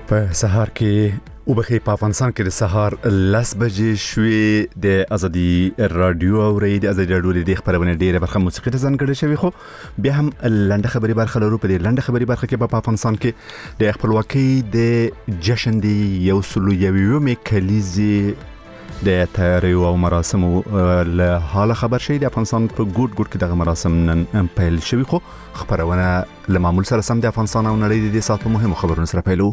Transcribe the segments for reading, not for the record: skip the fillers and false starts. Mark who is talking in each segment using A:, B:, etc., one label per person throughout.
A: په سهار کې وبخې په افغانستان کې د سهار 10 بجې شوې د ازادي رادیو او د ازادي رادیو د خبرونه ډیره برخه موسیقي ته ځانګړې شوی خو بیا هم لنډه خبري برخه لرو په دې لنډه خبري برخه کې په افغانستان کې د خپلواکۍ د جشن دی یو سلو یومي کلیزي د تیاریو او مراسمو له حاله خبر شي د افغانستان په ګډ کې دغه مراسم نن پیل شوی خو خبرونه له معمول سره سم د افغانستان او نړۍ د ساتلو مهمو خبرونو سره پیلو.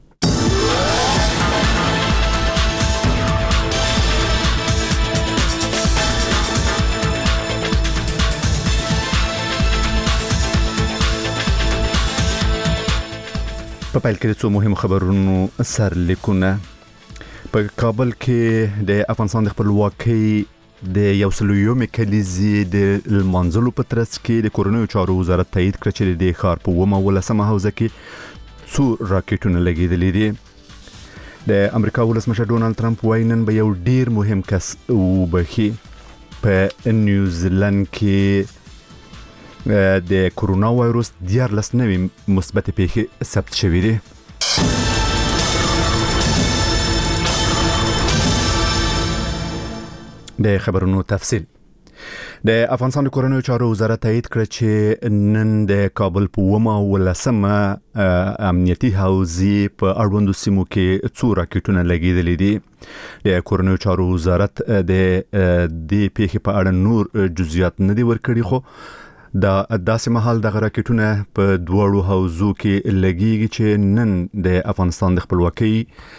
A: په پیل کې څو مهمو خبرونو سرلیکونه. په کابل کې د افغانستان د خپلواکۍ د یو سلویومي کلیزي د المنزلو په ترڅ کې د کورونو چارو وزارت تایید کړ چې د ښار په 10 حوزه کې څو راکټونه لګیدلې دي. د امریکا ولسمشر ډونالد ترامپ وايي نن به یو ډیر مهم کس وبخي. په نیوزیلند کې د کورونا وایروس 14 نوي مثبت پیښې ثبت شوې دي. د خبرونو تفصیل. د افغانستان د کورونو چارو وزارت تایید کړ چې نن د کابل په 10 امنیتي حوزې په اړوندو سیمو کې څو راکټونه لګیدلې دي. د کورونو چارو وزارت د دې پیښې په اړه نور جزئیات نه دی ورکړي خو دا داسې مهال د راکټونه په دوړو حوزو کې لګیږي چې نن د افغانستان د خپلواکۍ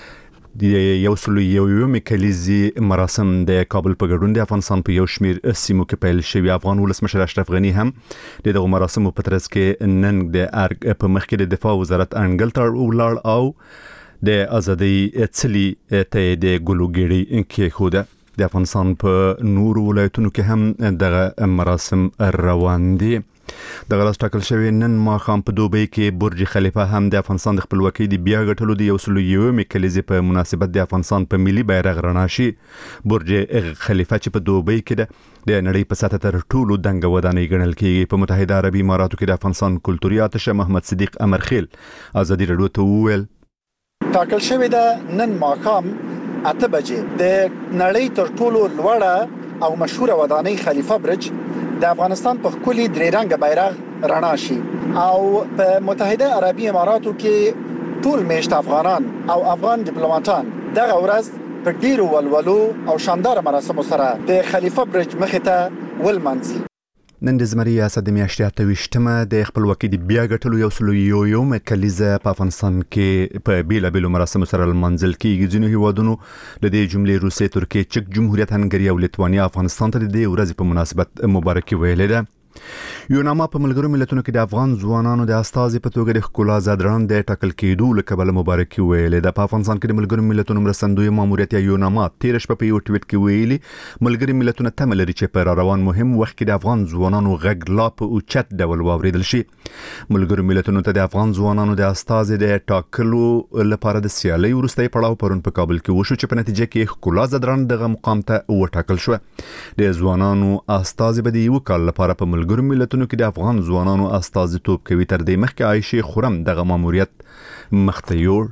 A: د یو سلو یومي کلیزي مراسم د کابل په ګډون د افغانستان په یو شمیر سیمو کې پیل شوی. افغان ولسمشر اشرف غنی هم دغه مراسمو په ترڅ کې نن د ارګ په مخ کې د دفاع وزارت انګل تر ولړ او د ازادي څلي ته د ګلوګيري کې خوده. د افغانستان په نور ولایتونو کې هم دغه مراسم روان دي. دغه راز ټاکل شوی نن ماښام په دوبۍ کې برج خلیفه هم د افغانستان د خپلواکۍ د بیا غټلو د یو سلو یومي کلیزي په مناسبت د افغانستان په ملي بیرغ رڼا شي. برج خلیفه چې په دوبۍ کې د نړۍ په سطح تر ټولو دنګ ودانۍ ګڼل کېږي. په متحده عربي اماراتو کې د افغانستان کلتوري آتشه محمد صدیق امرخیل ازادي رادیو ته وویل
B: ټاکل شوی د نن ماښام 8 بجې د نړۍ تر ټولو لوړه او مشهوره ودانۍ خلیفه برج د افغانستان په خولي درې رنګ بیرغ رڼا شي او په متحده عربي اماراتو کې ټول میشت افغانان او افغان ډیپلوماټان دغه ورځ په ډیرو ولولو او شاندار مراسمو سره د خلیفه برج مخې ته ولمانځي.
A: نن د زمري ریاست د میاشتې 28مه د خپلواکۍ د بیا غټلو یو سلو یومي کلیزه په افغانستان کې په بیلابیلو مراسمو سره المنزل کېږي. ځینو هیوادونو د دې جملې روسیې، ترکیه، چک جمهوریت، هنګري او لیتوانیا افغانستان ته د دې ورځې په مناسبت مبارکي ویلې ده. یوناما په ملګرو ملتونو کې د افغان ځوانانو د استازي په توګه د ښکلا زادران د ټاکل کېدو لکبل مبارکي ویلې ده. په افغانستان کې د ملګرو ملتونو مرستندوی ماموریت یوناما 13 شپه په یو ټویټ کې ویلي ملګري ملتونه تمه لري چې په روان مهم وخت کې د افغان ځوانانو غږ لا په اوچت ډول واوریدل شي. ملګرو ملتونو ته د افغان ځوانانو د استازي د ټاکلو لپاره د سیالي وروستي پړاو پرون په کابل کې وشو چې په نتیجه کې ښکلا زادران دغه مقام ته وټاکل شو. د ځوانانو استازي به د یو کال لپاره په ملګرو ملتونو کې د افغان ځوانانو استازیتوب کوي. تر دې مخکې عایشه خرم دغه ماموریت مخته یوړ.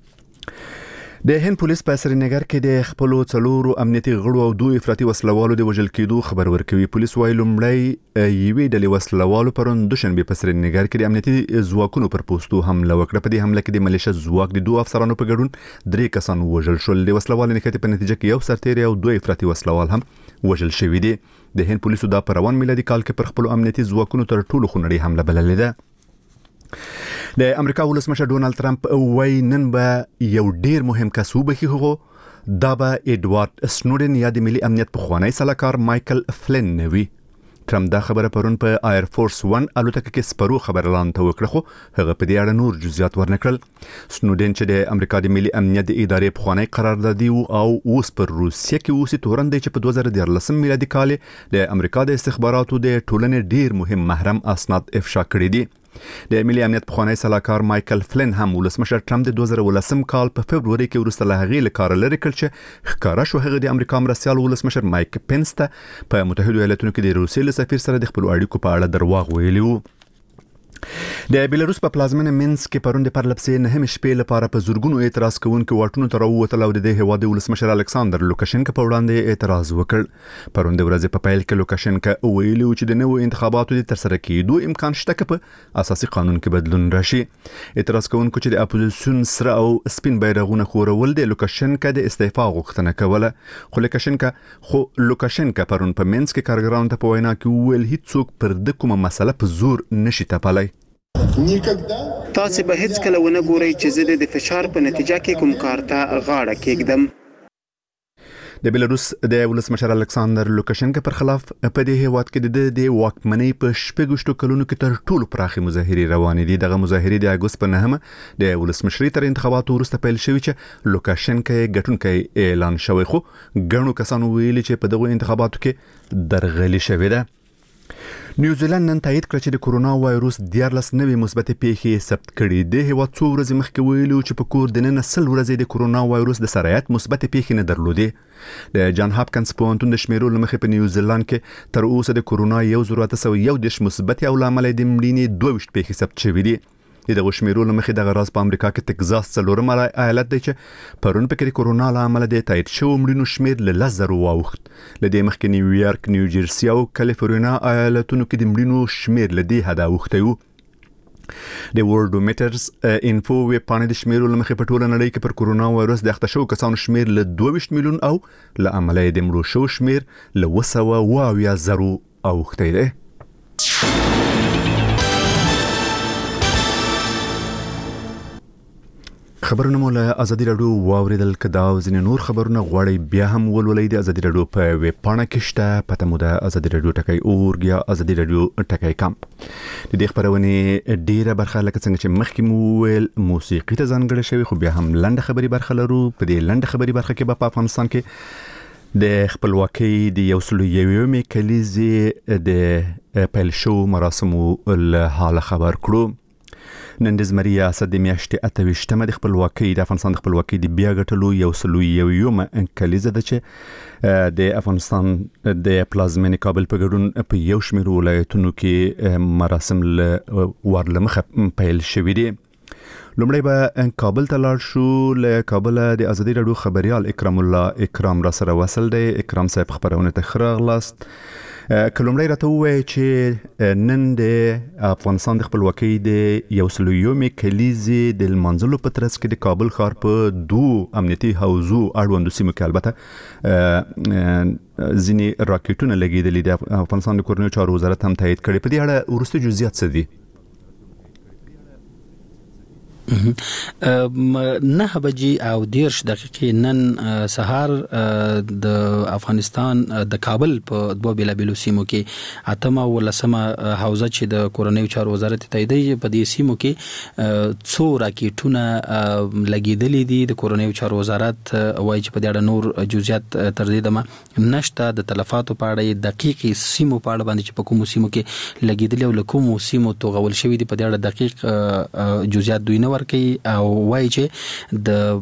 A: د هند پولیس په سرینګر کې د خپل څلورو امنیتي غړو او دوه افراطي وسلوالو د وژل کېدو خبر ورکوي. پولیس وايي لومړی یوې ډلې وسلوالو پرون دوشنبه په سرینګر کې د امنیتي ځواکونو پر پوسټو حمله وکړه. په دې حمله کې د ملیشیا ځواک د دوه افسرانو په ګډون 3 کسان وژل شول. د وسلوالو نښتې په نتیجه کې یو سرتیری او دوه افراطي وسلوال هم وژل شوی دي. د هند پولیسو دا په روان میلادي کال کې پر خپل امنیتي ځواکونو تر ټولو خونړۍ حمله بللې ده. د امریکا ولسمشر ډونالد ترامپ وايي نن به یو ډیر مهم کس وبخي هغه دا به ایډوارډ سنوډن یا د ملي امنیت پخوانی سلاکار مایکل فلن نوي. ترامپ دا خبره پرون په ایر فورس 1 الوتکه کې سپرو خبرلان ته وکړه خو هغه په دې اړه نور جزئیات ورنکړل. سنوډن چې د امریکا د ملي امنیت د ادارې پخوانی قراردادي او اوس پر روسیه کې اوسې تورن دی چې په 2013 میلادي کال د امریکا د استخباراتو د ټولنې ډیر مهم محرم اسناد افشا کړي دي. د ملي امنیت پخوانی سلاکار مایکل فلن هم ولسمشر ترامپ د 2018 کال په فبرवरी کې وروسته له هغې له کار لري کړ چې ښکارا شو هغه د امریکا مرستيال ولسمشر مایک پنس ته په متحده ایالاتونو کې د روسیې سفیر سره د خپل اړیکو په اړه درواغ ویلي وو. د بیلاروس په پلازمینه مینسک کې پرون د پرلپسې نه هم شپې لپاره په زورګونو اعتراض کوونکو واټونو ته راووتل او د هیواد ولسمشر الکساندر لوکاشنکا په وړاندې اعتراض وکړ. پرون د ورځې په پیل کې لوکاشنکا ویلي چې د نوو انتخاباتو د ترسره کېدو امکان شته چې په اساسي قانون کې بدلون راشي. اعتراض کوونکو چې د اپوزیسیون سره او سپین بیرغونه خورول د لوکاشنکا د استعفا غوښتنه کوله. خو لوکاشنکا پرون په مینسک کې کارګرانو ته په وینا کې ویل هیڅوک پر د کومه مسله په زور نشي تپلی.
C: تاسو به هیڅ کله ونه ګورئ چې زه د فشار په نتیجه کې کوم کار ته غاړه کېږدم.
A: د بیلاروس د ولسمشر الکساندر لوکاشنکا پر خلاف په دې هیواد کې د واکمنۍ په 6 کلونو کې تر ټولو پراخې مظاهرې روانې دي. دغه مظاهرې د اګوست په 9 د ولسمشرۍ تر انتخاباتو وروسته پیل شوې چې لوکاشنکا یې ګټونکی اعلان شوی، خو ګڼو کسانو ویلي چې په دغه انتخاباتو کې درغلي شوې ده. نیوزیلند نن تایید کړ چې د کورونا وایروس 14 نوې مثبتې پیښې ثبت کړي. د هیواد څو ورځې مخکې ویلو چې په کور د 90 ورځې د کورونا وایروس د سرایت مثبتې پیښې نه درلودې. د جان هاپکنز پوهنتون د شمیرو لمخې په نیوزیلند کې تر اوسه د کورونا 1811 مثبتې او لامل د مړینې 22 پیښې ثبت شوې دي. د غشمیرو لمخې د غراز په امریکا کې تگزاس څلورم ایالت دی چې پرون په کې د کورونا لامل د تایید شو مړینو شمیر له 10,000 واوښت. لدې مخکې نیویارک، نیوجرسي او کالیفورنیا ایالتونو کې د مړینو شمیر له دې حده اوښتی و. د ورلډومیټرز انفو ویب پاڼې د شمیرو لمخې په ټوله نړۍ کې پر کورونا وایروس د اخته شو کسانو شمیر له 22 میلیون او له عمله د مړو شو شمیر له 220,000 اوښتی دی. خبرونه مو له ازادي راډیو واوریدل. کدا او ځینې نور خبرونه غواړئ بیا هم ولولئ د ازادي راډیو په ویب پاڼه کې شته. پته مو د ازادي راډیو ټکی یا ازادي راډیو ټکی کام. د دې خبرونه ډیره برخه لکه څنګه چې مخکې مو ویل موسیقي ته ځانګړې شوی، خو بیا هم لنډه خبري برخه لرو. په دې لنډه خبري برخه کې په افغانستان کې د خپلواکۍ د 101 کلیزې د پیل شو مراسمو له حال خبر کړو. نن د زمري ریاست د میاشتې 28مه د خپلواکۍ د افغانستان د خپلواکۍ د بیا ګټلو 101 کلیزه ده چې د افغانستان د پلازمینې کابل په ګډون په یو شمېر ولایتونو کې مراسم ورلمخه پیل شوې دي. لومړی به کابل ته لاړ شو. له کابل د ازادي راډیو خبريال اکرام الله اکرام را سره وصل دی. اکرام صاحب خبرونه ته خراغلاست. کلمړی راته وایي چې نن د افغانستان د خپلواکۍ د 101 کلیزې د لمانځلو په ترڅ کې د کابل ښار په 2 امنیتي حوزو اړوندو سیمو کې البته ځینې راکټونه لګېدلي دي. افغانستان د کورنیو چارو وزارت هم تایید کړي. په دې اړه وروستي جزئیات څه دي؟
D: 9 بجې او 10 دقیقې نن سهار د افغانستان د کابل په دوه بیلابیلو سیمو کې 8 او 10 حوزه چې د کورنیو چارو وزارت تایید په دې سیمو کې څو راکټونه لګیدلې دي. د کورنیو چارو وزارت وایي چې په دې اړه نور جزئیات تر دې دمه نشته. د تلفاتو په اړه دقیق سیمو په اړه باندې چې په کومو سیمو کې لګیدلې او کومو سیمو توغول شوی دي په دې اړه دقیق جزئیات دوی نه ورکي او وایي چې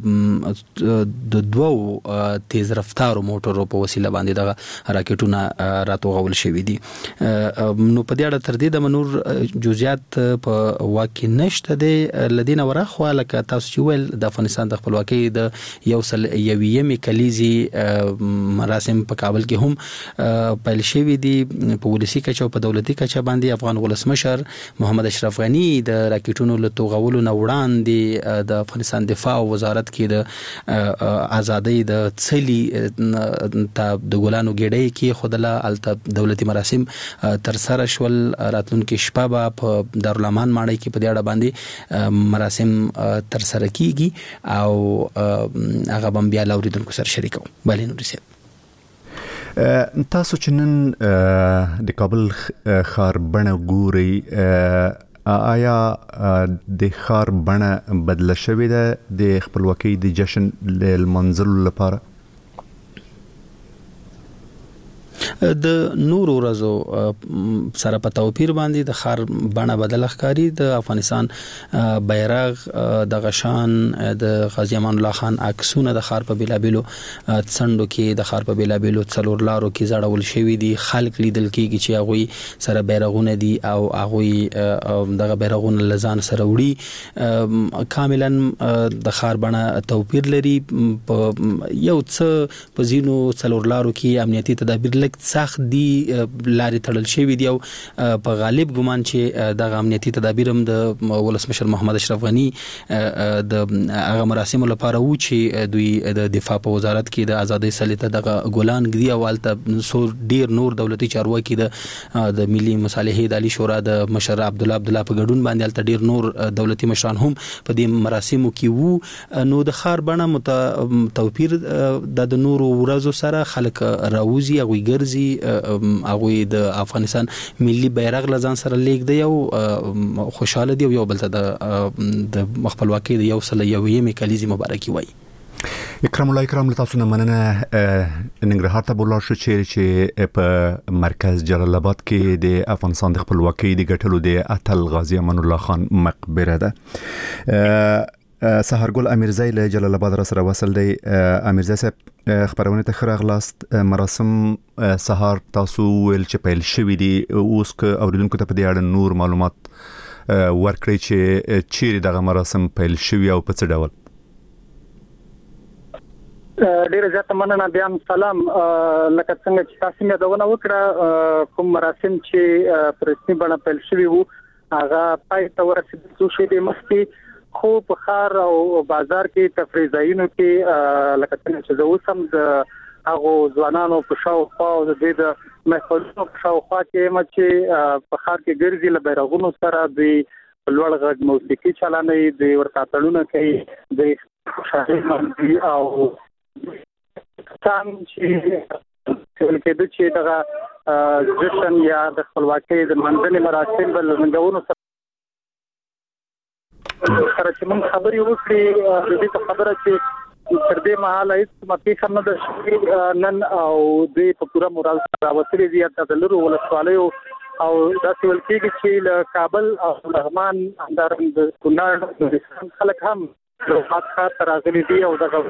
D: د دوو تیز رفتارو موټرو په وسیله باندې دغه راکټونه راتوغول شوی دي. نو په دې اړه تر دې د منور جزئیات په واقع نشته دي. لدينا ورخه لکه تاسو چې ویل د افغانستان د خپلواکۍ د 101 کلیزې مراسم په کابل کې هم پیل شوی دي. په ولسی کچه او په دولتي کچه باندې افغان ولسمشر محمد اشرف غنی د راکټونو له توغولو نه وړاندې د افغانستان دفاع وزارت کې د ازادۍ د څلي د ګلانو ګډۍ کې خدله الته دولتي مراسم تر سره شول. راتلونکي شپه په دارالامان ماڼۍ کې په دې اړه باندې مراسم تر سره کیږي او هغه بم بیا لاوریدونکو سره شریکو. بلې نور څه
A: تاسو چې نن د کابل ښار بڼه ګوري، آیا د ښار بڼه بدله شوې ده د خپلواکۍ د جشن لمانځلو لپاره؟
D: د نور ورځو سره په توپیر باندې د خار بڼه بدل ښکاری. د افغانستان بیرغ د غشان د غازی امان الله خان عکسونه د خار په بیلابلو څنډو کې د خار په بیلابلو څلور لارو کې زړول شوی دي. خلک لیدل کېږي چې هغه سره بیرغونه دي او هغه دغه بیرغونه لزان سره وړي. کاملا د خار بڼه توپیر لري. په یو څه په زینو څلور لارو کې امنیتي تدابیر لږ سخت دي، لارې تړل شوی دي او په غالب ګمان چې دغه امنیتي تدابیر هم د ولسمشر محمد اشرف غنی د هغه مراسمو لپاره و چې دوی د دفاع په وزارت کې د ازادۍ سلیته دغه ګولان غدي او الته ډیر نور دولتي چارواکي د ملي مصالحې د علی شورا د مشر عبد الله په ګډون باندې الته ډیر نور دولتي مشران هم په دې مراسمو کې وو. نو د خار بڼه توپیر د نورو ورځو سره خلک راوځي او ګرځي، هغه د افغانستان ملي بیرغ لزان سره لیک دی او خوشاله دی او یو بل ته د خپلواکۍ د یو سل یوې کلیزي مبارکي وای.
A: اکرام الله تاسو نه مننه. ننګرهار ته بولاړ شو چې په مرکز جلال آباد کې د افغانستان د خپلواکۍ د ګټلو د اتل غازی امان الله خان مقبره ده. سحرګل امیرزی له جلال آباد را سره وصل دی. امیرزی صاحب خبرونه ته خراغلاست. مراسم سحر تاسو ول چې پیل شوی دی، اوس که اوریدونکو ته په دې اړه نور معلومات ورکړئ چې چیرې دغه مراسم پیل شوی او په څه ډول؟
E: ډیره زیاته مننه. بیا سلام. لکه څنګه چې تاسو مې دونه وکړه، کوم مراسم چې په رسمي بڼه پیل شوی وو هغه پای ته ورسېدل څو شی د مخکې، خو په خار او بازار کې تفریح ځایونو کې لکه څنګه چې زه اوسم د هغه ځوانانو په شاوخوا او د دې د محفلونو په شاوخوا کې چې په خار کې ګرځي له بیرغونو سره د لوړ غږ موسیقي چلانوي، د ورتاپړونه کوي، د شاهي منځي او څنګه چې کله چې دغه جشن یا د خپلواکۍ د منځني مراسم بل ننګونو سره چې موږ خبرې وکړې، د دې خبره چې تر دې مهاله هیڅ مفیخ نه ده نن او د په پوره مورال سره وسلې زیاته د لرو ولسوالیو او داسې ول کېږي چې له کابل او لغمان همدارنګه د کونړ د خلک هم د خاط راغلي دي او دغه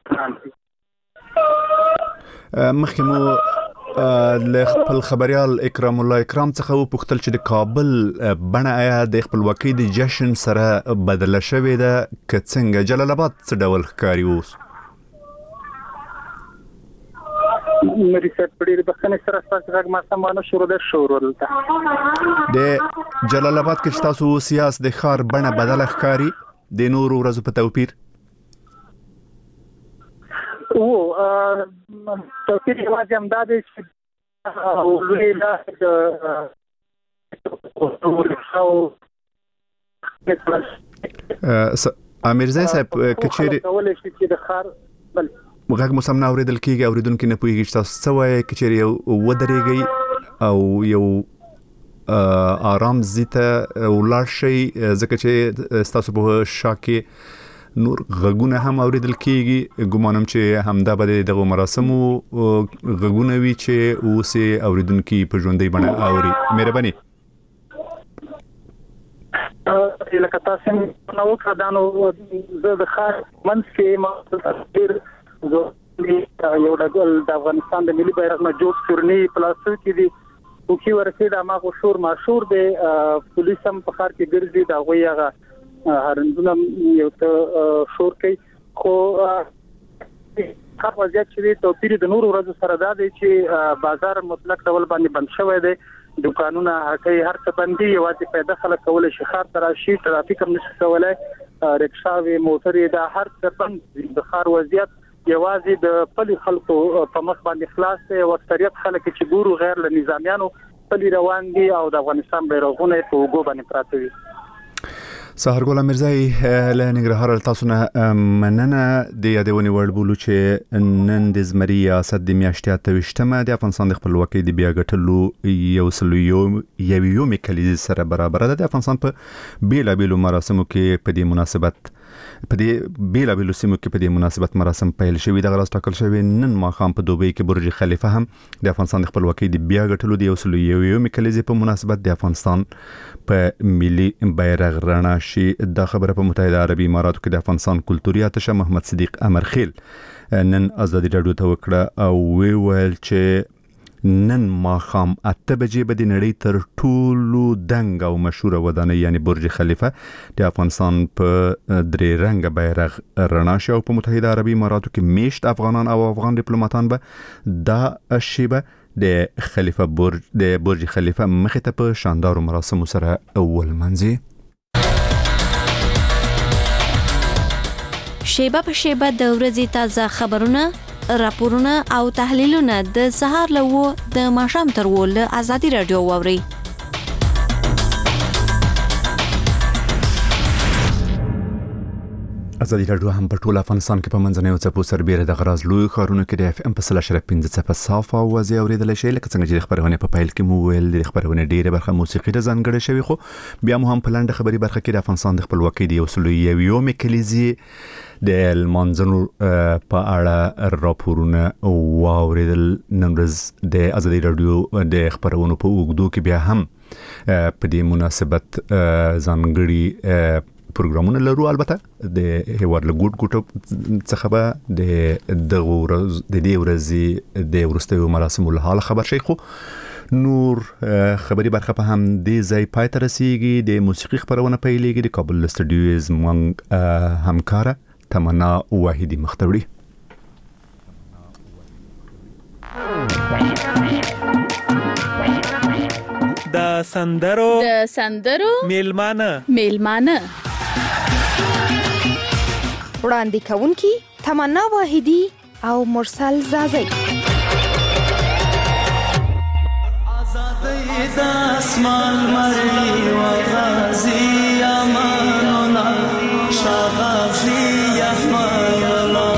A: مخکمو له خپل خبريال اکرام الله اکرام څخه و پوښتل چې د کابل بڼه آیا د خپلواکۍ د جشن سره بدله شوې ده که څنګه؟ جلال آباد څه ډول ښکاري اوس؟
E: مری صاحب پړې د بخښنې سره تاسو غږ ما سمانه شروع ده شروع ولته
A: د جلال آباد کې تاسو سیاست د خار بڼه بدله ښکاري د نورو ورځو په توپیر؟
E: او توپیر یوازې همدا دی چې لوی لار
A: امیرزی صاحب کچېرې
E: کولای شي چې د خار بل
A: غږ مو سم نه اوریدل کېږي، اوریدونکو نه پوهیږي چې تاسو څه وایي. کچېرې یو ودرېږئ او یو آرام زیته ولاړ شئ، ځکه چې تاسو په شا کې نور غږونه هم اوریدل کېږي. ګمانم چې همدا به دغه مراسمو غږونه وي چې اوس اوریدونکو په ژوندۍ بڼه اوري. مهرباني
E: لکه تاسو نو کړهانو زه د خاص منځ ما تصویر یو د افغانستان د ملي بیرغ نه جوړ سورني پلاسټر کې دي او کی ورسې د ما مشهور دی پولیس هم په خار کې ګرځي دا غوي هغه هرندونه یو ته شور کوي. خو خاص وضعیت چې توپیر د نور ورځو سره دا دی چې بازار مطلق ډول باندې بند شوی دی، دکانونه هکې هر څه بندي، یوازې پیدا خلک کولای شي خار تر شي، ترافیک هم نشي کولای، رکشاوي موټرې دا هر څه بند. د خار وضعیت یوازې د پلي خلکو په مخ باندې خلاص دی او اکثریت خلک چې ګورو غیر له نظامیانو پلي روان دي او د افغانستان بیرغونه په وګو باندې پراته وي.
A: سحرګل امیرزی له ننګرهار تاسو نه مننه. د یادونې وړ بولو چې نن د زمري ریاست د میاشتې 28مه د افغانستان د خپلواکۍ د بیا ګټلو یو کلیزې سره برابر ده. د افغانستان په بیلابیلو مراسمو کې په دې مناسبت په دې بیلابیلو سیمو کې په دې مناسبت مراسم پیل شوي د غراس ټاکل شوی نن ماښام په دوبۍ کې برج خلیفه هم د افغانستان د خپلواکۍ د بیا ګټلو د 101 کلیزې په مناسبت د افغانستان په ملي بیرغ رڼا شي. د خبره په متحده عربي اماراتو کې د افغانستان کلتوري اتشه محمد صدیق امرخیل نن ازادي راډیو ته وکړه او ویل چې نن ماښام 8 بجې به د نړۍ تر ټولو دنګ او مشهور ودانۍ یعنی برج خلیفه د افغانستان په درې رنګ بیرغ رڼا شي او په متحده عربي اماراتو کې میشت افغانان او افغان ډیپلوماټان به دا شیبه د برج خلیفه مخې ته په شاندارو مراسمو سره اول منځي.
F: شیبه په شیبه د ورځې تازه خبرونه، راپورونه او تحلیلونه د سهار له د ماښام تر له ازادي راډیو واوري.
A: ازادي راډیو هم په ټول افغانستان کې په منځنیو څپو سربېره د غراز لوی ښارونو کې د FM په 3.15 څپه صافه اوازې اورېدلی شي. لکه څنګه چې د خبرونې په پیل کې مو ویل د خبرونې ډېره برخه موسیقي ته ځانګړې شوې، خو بیا مو هم په لنډه خبري برخه کې د افغانستان د خپلواکۍ د 101 کلیزې د لمانځنو په اړه راپورونه واورېدل. نن ورځ د ازادي راډیو د خبرونو په اوږدو کې بیا هم په دې مناسبت ځانګړي پروګرامونه لرو. البته د هیواد له ګوټ څخه به د دې ورځې د وروستیو مراسمو له حاله خبر شي، خو نور خبري برخه په هم دې ځای پای ته رسیږي. د موسیقي خبرونه پیلېږي. د کابل استودیو زموږ همکاره تمنا واحدی مختوری.
G: د سندرو میلمانه
H: وړاندې کوونکی تمنا واحدی او مرسل زازی.
I: آزادی د اسمان مری و غازی امان الله شغازی احمد الله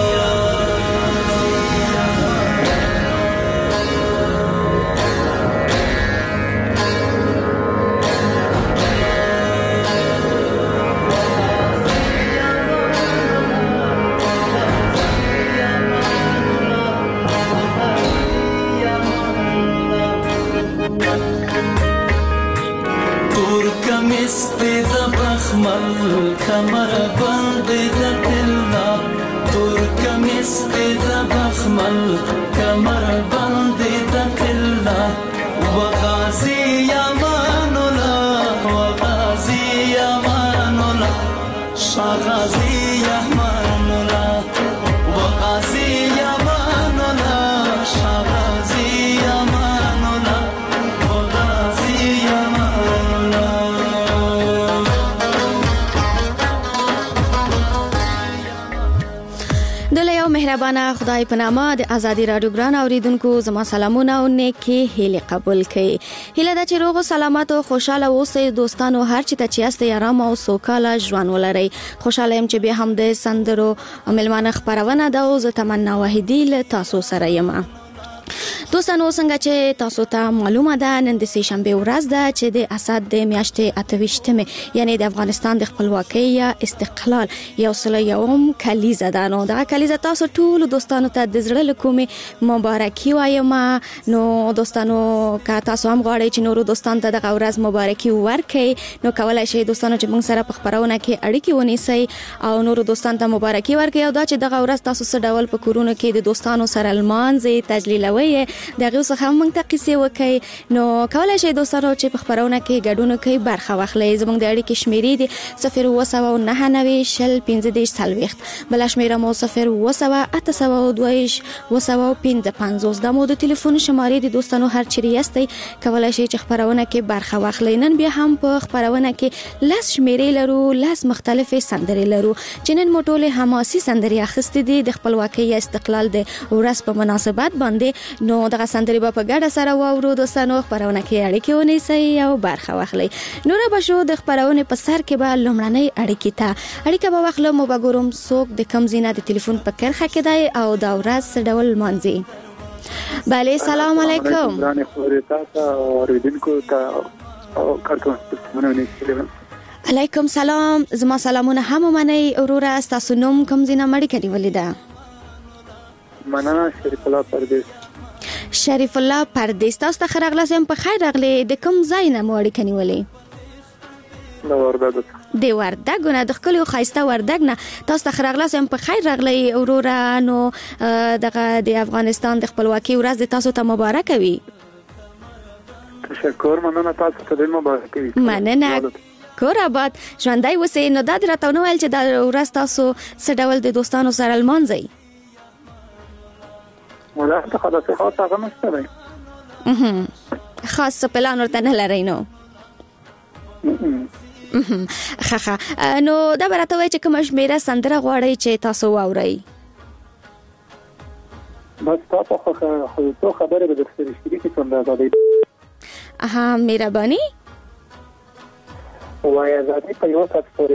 I: کمر بند د تلا ترکمس د بخمل کمر بند د تلا وغازی امان الله وغازی امان الله شغازی امان الله وغازی امان الله شغازی امان الله وغازی امان الله.
F: مهربانه خدای په نامه د ازادي راډیو ګران اوریدونکو زما سلامونه او نیکی هیله قبول کړئ. هیله ده چې روغ او سلامت او خوشاله اوسئ دوستانو، هر چی ته چې یاستئ آرام او سوکاله ژوند ولرئ. خوشاله يم چې به هم د سندرو ملمانه خبرونه ده او زه تمنا واحدی له تاسو سره یم. دوستانو څنګه چې تاسو ته معلومه ده نن د سه شنبه ورځ ده چې د اسد د میاشتې 28مه یعنی د افغانستان د خپلواکۍ یا استقلال یو سل یوم کلیزه ده. نو دا کلیزه تاسو ټول دوستانو ته د زړه له کومې مبارکي وایم. نو دوستانو که تاسو هم غواړئ چې نورو دوستانو ته د ورځ مبارکي ورکړئ نو کولای شئ دوستانو چې موږ سره په خبرونه کې اړیکې ونیسئ او نورو دوستانو ته مبارکي ورکړئ او دا چې د ورځ تاسو څه ډول په کورونو کې د دوستانو سره لمانځئ تجلیلوي دغه څه هم موږ ته قصې وکړي. نو کولای شئ دوستانو چې په خبرونه کې ګډون کوي برخه واخلئ. زموږ د اړیکې شمیرې دي 07990 شل 15 بل شمیره مو 07802 د مو د ټلیفون شمارې دي. دوستانو هر چیرې یاستئ کولای شئ چې خبرونه کې برخه واخلئ. نن بیا هم په خبرونه کې لاس شمیرې لرو، لاس مختلفې سندرې لرو چې نن مو ټولې حماسي سندرې اخیستې دي د خپلواکۍ استقلال د ورځ په مناسبت باندې. نو دغه سندرې په ګډه سره واورو دوستانو، خبرونه کې اړیکې ونیسئ او برخه واخلئ. نور به شو د خبرونه په سر کې به لومړنۍ اړیکه به واخلو. مو به ګورم څوک د کم زینه د ټلیفون په کرخه کې دی او دا ورځ ډول مانځي. بله سلام علیکم. علیکم سلام. زما سلامونه هم منئ وروره. تاسو نوم کوم ځای نه مړی کړی ولیدا؟
E: مننه شریف الله پردیس.
F: شریف الله پردیس، تاسو ته خیرغلاسم په خیر راغلی. د کوم ځای نه مړی کنیولې؟
E: د وردګ.
F: د وردګ نه، د خپل خایسته وردګ نه تاسو ته خیرغلاسم په خیر راغلی وروره. نو دغه د افغانستان د خپلواکۍ ورځ د تاسو ته مبارک وي.
E: تشکر، مننه، تاسو ته مبارک وي.
F: مننه. کور آباد ژوندۍ اوسئ. نو دا درته نو ویل چې دا ورځ تاسو څه ډول د دوستانو سره لمانځئ؟
E: ولا ته خلاص خاصه هغه نشته دی.
F: خاص پلان ورته نه لرئ نو؟ خخه. نو دا برته وای چې کوم شمیره سندره غواړئ چې تاسو واورئ؟
E: بس تاسو خو خبره به درسره شریکې کوم دا دی.
F: مهرباني.
E: وای ازادي په یو څه پورې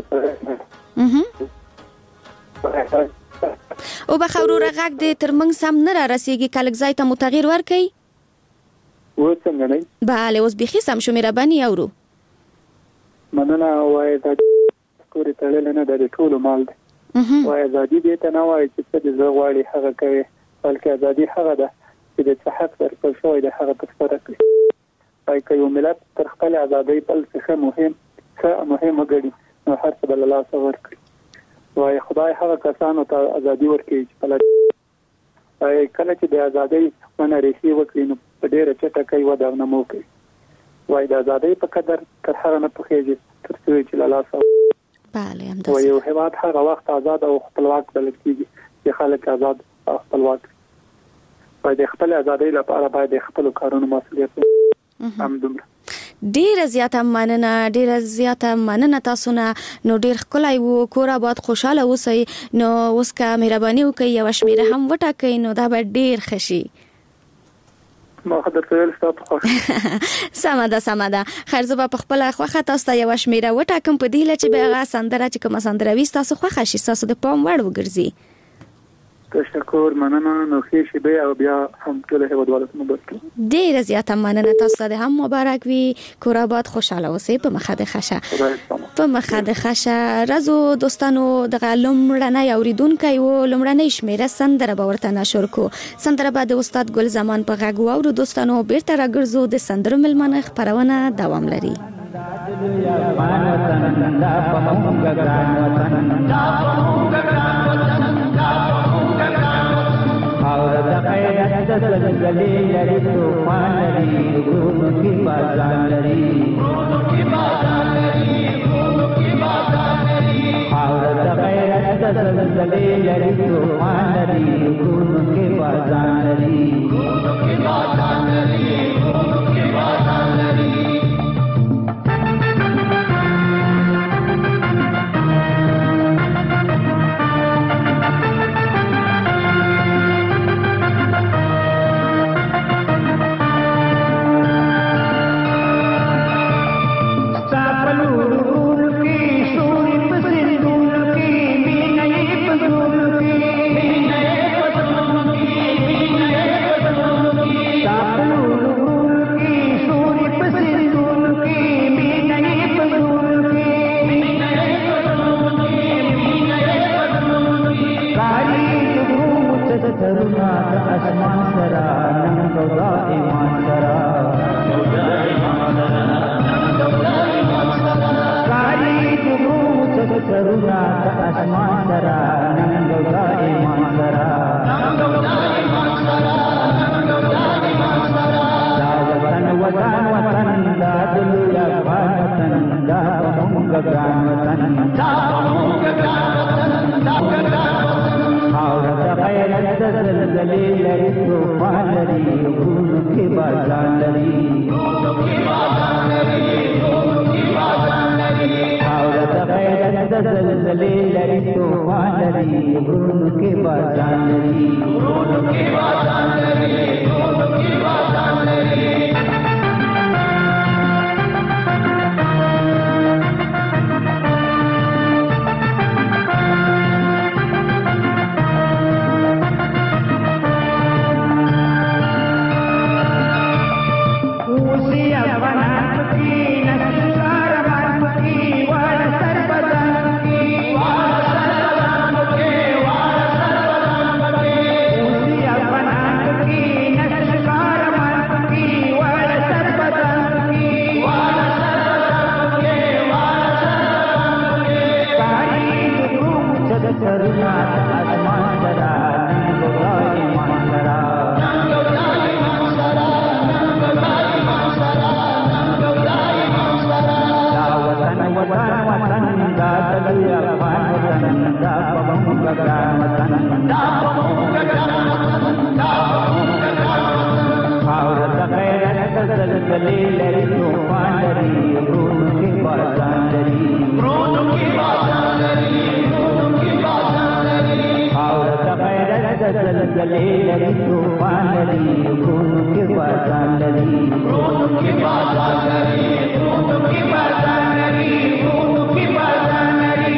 F: او به خبرو غږ د ترمنګ سم نه را رسیږي. کلک ځای ته متغیر ورکړئ.
E: و څنګه نه؟
F: بله اوس بيخي سم شو. مهرباني اورو.
E: مننه. وای دا کورې تړل نه د ټولو مال دی. وای ازادي دې ته نه وای چې څه د غواړي هغه کوي، بلکې ازادي هغه ده چې د حق ورکړل شوی د هغه تفسیر کوي. وای که یو ملت تر خپل ازادۍ بل څه مهم غړي نو هر څه بل الله سره ورکړي. وای خدای هغه کسانو ته ازادي ورکړي چې بل وای کله چې د ازادۍ باندې ریښې وکړي نو په ډېر چټکۍ ودا نه موکي. وای د ازادۍ په قدر تر هغه نه پخېږي تر څو چې الله سره.
F: بله هم
E: وای یو هیواد هغه وخت آزاد او خپلواک بلل کېږي چې خلک آزاد او خپلواک. وای د خپل ازادۍ لپاره باید خپل کارونو مسؤلیت هم دومره.
F: ډیره زیاته مننه تاسو نه. نو ډیر ښکلی وو. کور آباد خوشاله اوسئ. نو اوس که مهرباني وکړئ یوه شمیره هم وټاکئ نو دا به ډیر ښه شي.
E: ما خو درته ویل ستا په خوښه.
F: سمه ده. خیر زه به په خپله خوښه تاسو ته یوه شمیره وټاکم په دې هیله چې به هغه سندره چې کومه سندره وي ستاسو خوښه شي، ستاسو د پام وړ وګرځي.
E: تشکر، مننه. نو ښې شیبې او بیا هم ټول هیوادوالو ته مبارک.
F: ډیره زیاته مننه. تاسو ته هم مبارک وي. کور آباد خوشاله اوسئ. په مخه د خشه رازو دوستانو دغه لومړنی اوریدونکی و. لومړنۍ شمیره سندره به ورته نشر کو. سندره به د استاد ګل زمان په غږ واورو. دوستانو بیرته راګرځو. د سندرو ملمنه خبرونه دوام لري.
I: زلزلې لري طوفان لري غرونو کې بازان لري خاوره د غیرت زلزلې لري طوفان لري غرونو کې بازان لري
J: What
I: زلزلې لري طوفان لري غرونو کې باران لري غرونو کې باران لري غرونو کې باران لري غرونو کې باران لري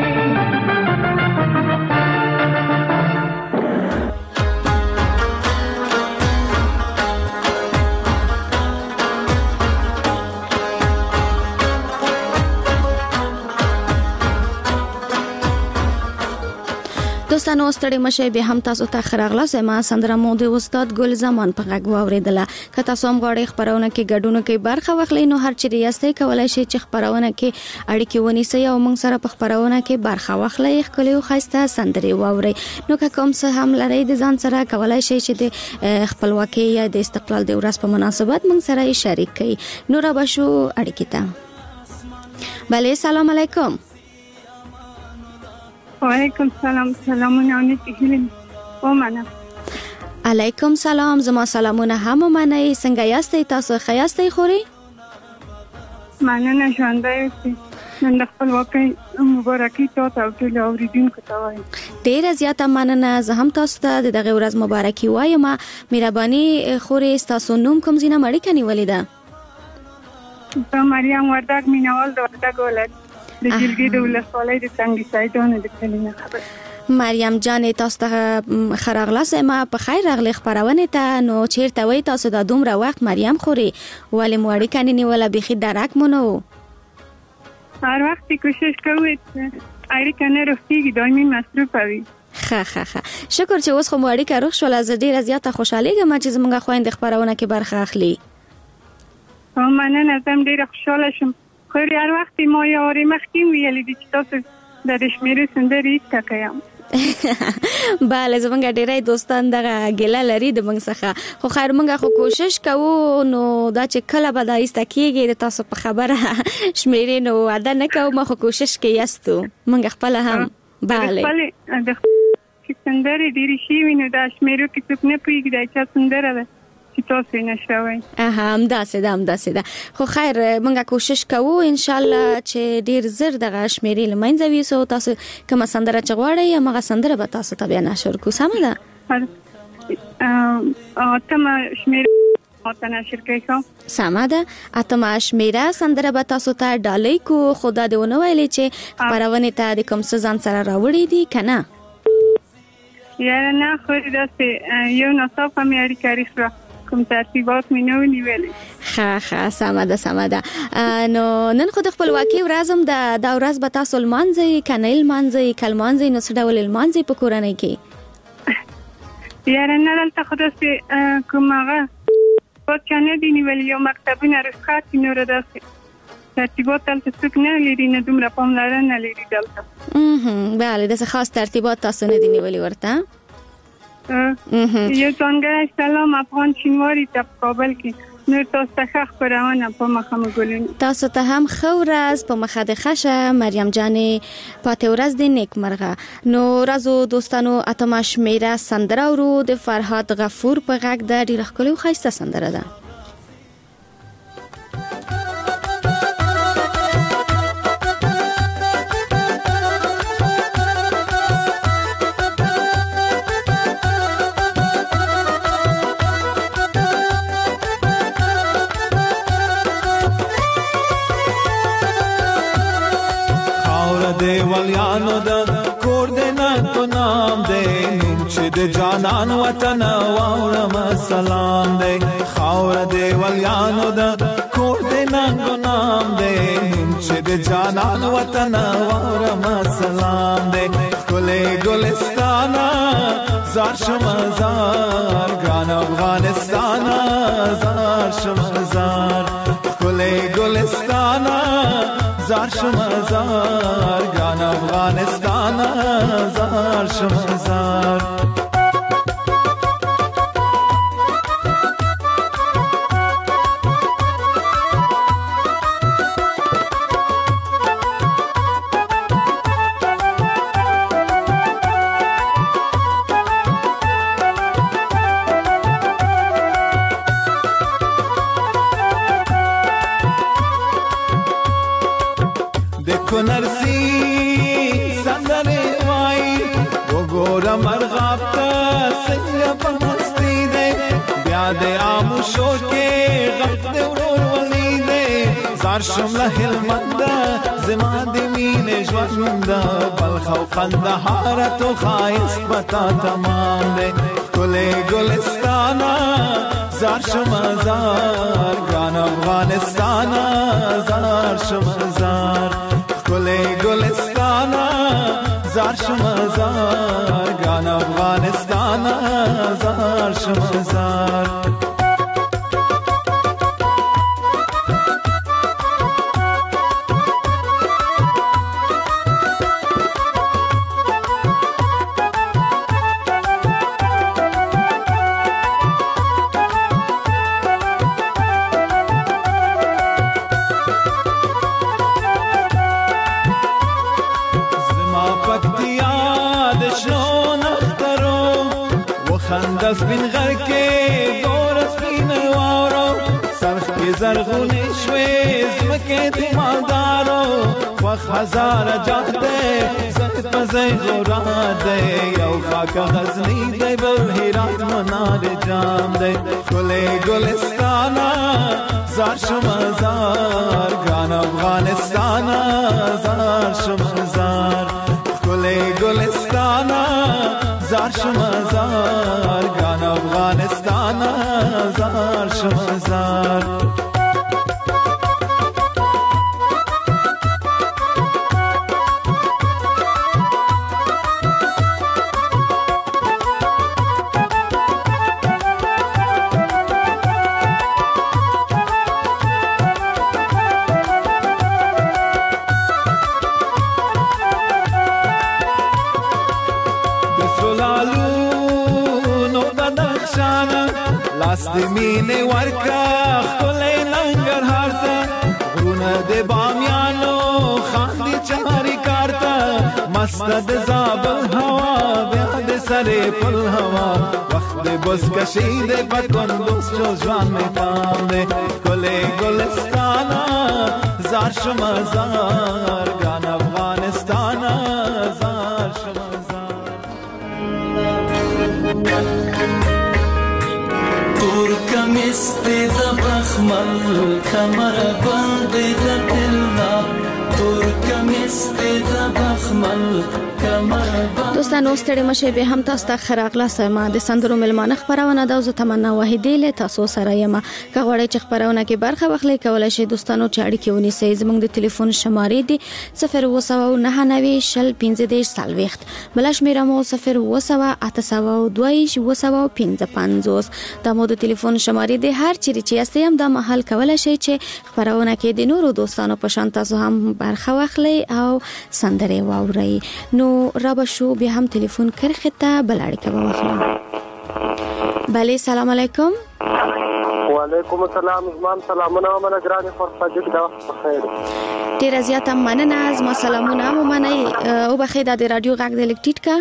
F: دوستانو ستړي مشه به هم تاسو ته خراغله سما سندره مو د استاد ګل زمان په غږ واوریدله که تاسو هم غواړئ خبرونه کې ګډون کې برخه واخلئ نو هر چیرې یاستئ کولای شئ چې خبرونه کې اړیکې ونیسئ او موږ سره په خبرونه کې برخه واخلئ خپل خاصه سندري واورئ نو که کوم څه هم لرئ د ځان سره کولای شئ چې د خپلواکۍ یا د استقلال د ورځ په مناسبت موږ سره شریک کړئ نو را بشو اړیکې ته بله سلام علیکم
J: وعلیکم سلام سلامونه علیکم ومنه
F: علیکم سلام زما سلامونه هم ومنه څنګه یاستئ تاسو ښه یاستئ خوري
J: مننه ژوندی اوسئ نن د خپلواکۍ مبارکي تاسو او ټول اوریدونکو ته وایم
F: ډیره زیاته مننه زه هم تاسو ته دغه ورځ مبارکي وایم مهرباني خوري تاسو نوم کوم ځینه مړی کني ولیدا
J: زه مریم وردګ مینوال د وردګ ولایت د جلګې د ولسوالۍ د څنګه سایدونه د کلینه خبر
F: مریم جان تاسو ته خراغله سما په خیر راغلی خبرونه ته نو چیرته وای تاسو د دومره وخت مریم خوري ولی موړی کني نیوله بخي درک مونږ
J: هر وخت کوشش کوي اړیکه نه رخصتي دایمي مصروف وي
F: ښه شکر چې اوس خو موړی کا روح شول از ډیره زیاته خوشاله ګم چې زمونږ خويند خبرونه کې برخه اخلي
J: مننه زم ډیره خوشاله شم خو هر وخت ما یاري مخکې ویلې دي چې تاسو د شمیرې سندري تکایم
F: bale زمونږ ډیرای دوستان دغه ګله لري د موږ څخه خو خیر موږ خو کوشش کوو نو دا چې کله به دا ایستکیږي تاسو په خبره شمیرې نو وعده نه کوم خو کوشش کوي یاستو موږ خپل هم bale
J: د سندري ډیری شي ویني دا شمیرې کې څوک نه پیږي دا چې سندره ده چې تاسو نه شوي
F: همداسې ده خو خیر موږ کوشش کوو ان شاء الله چې ډیر زر دغه شمیرې لمنځه ویسو تاسو کوم سندره چغواړی یا موږ سندره به تاسو ته بیان شروع کو سم ده
J: اتم شمیرې اتنه شرکې
F: سم ده اتم شمیره سندره به تاسو ته ډالۍ کو خدا دې ونه ویلې چې خبرونه ته د کوم څه ځان سره راوړې دي کنه
J: یا نه خو داسې یو نصاب هم یاري کاری شو کوم ترتیبات مې نو نیولې
F: ښه سم ده نو نن خو د خپلواکۍ ورځم دا ورځ به تاسو لمانځئ کنه لمانځئ کلمانځئ نو څه ډول لمانځئ په کورنۍ کې
J: یاره نه دلته خو داسې کوم هغه پاتې نه دي نیولې یو مکتبونه رخصت نور داسې ترتیبات دلته څوک نه لري نه دومره پاملرنه لري دلته
F: بله داسې خاص ترتیبات تاسو نه دي نیولې ورته
J: یو څنګه سلام افغان چینواری ته کابل کې نور تاسو ته خبرونه په مخه مګولین
F: تاسو ته هم خورز په مخه د خشه مریم جانې پاتې ورځ د نیک مرغه نو رازو دوستانو اتمه شمیره سندره ورو د فرهاد غفور په غږ د ډیر ښکلي او ښایسته سندره ده
K: دیوالیانو د کور د نن نام دی نوم چې د جانان وطن واورم سلام دی خاور دیوالیانو د کور د نن نام دی نوم چې د جانان وطن واورم سلام دی ګلې ګلستانا زار شمزار ګران افغانستان زار شمزار ګلې ګلستانا زار شمزار ګران افغانستان زار شمزار نرسی سندره وای وګوره مرغا څنګه په مستی دی بیا د آموشو کې غږ د ورور ولید زار شم له هلمند زما د مینې ژوند بلخ او قندهار تو ښایست پتا تمام دی ښکلی ګلستانه زار شم زار ګران افغانستانه زار شم زار ښکلی ګلستانه زار شم زار ګران افغانستانه زار شم زار سپین غر کې دور سپین واورو سرخ کې زرغونې شوې زمکې د مالدارو وخت هزار جات دی زه په ځای غورا دی یو خاک غزني دی بل هرات منار جام دی ښکلی ګلستانه زار شم زار ګران افغانستانه زار شم زار ښکلی ګلستانه زار شم زار ګران افغانستانه زار شم زار لاس د مینې ورکه ښکلی ننګرهار ته غرونه د بامیانو خاندي چارې کار ته مسته د زابل هوا بیا د سرې پل هوا وخت د بزکشي د په کندوز جو ژوند مې پام دی ښکلی ګلستانه زار شم زار ګران افغانستانه زار شم
L: تور کمیستی د بخمل کمر بندی د دلنا تور کمیستی د بخمل کمر بندی
F: دوستانو ستړي مشه به هم تاسو ته خراغله سما د سندرو ملمانه خبرونه د زو تمنا واحدې له تاسو سره یم که غواړئ چې خبرونه کې برخه واخلئ کولای شئ دوستانو چې اړیکې ونیسئ زموږ د ټلیفون شمارې دي 029901540 بل شمیره مو 0280255 د مو د ټلیفون شمارې د هر چیرې چې یاستئ هم د محل کولای شئ چې خبرونه کې د نورو دوستانو په شان تاسو هم برخه واخلئ او سندرې واورئ نو رب شو بیا هم ټلیفون کرخته بلاړی کبه واخلم بله سلام علیکم
M: وعلیکم السلام زمام سلامونه ومنه ګرانې فرصت دا خیر
F: ډیر زیاته مننه زما سلامونه ومنه او بخیر د رادیو غږ د الکټیټ کا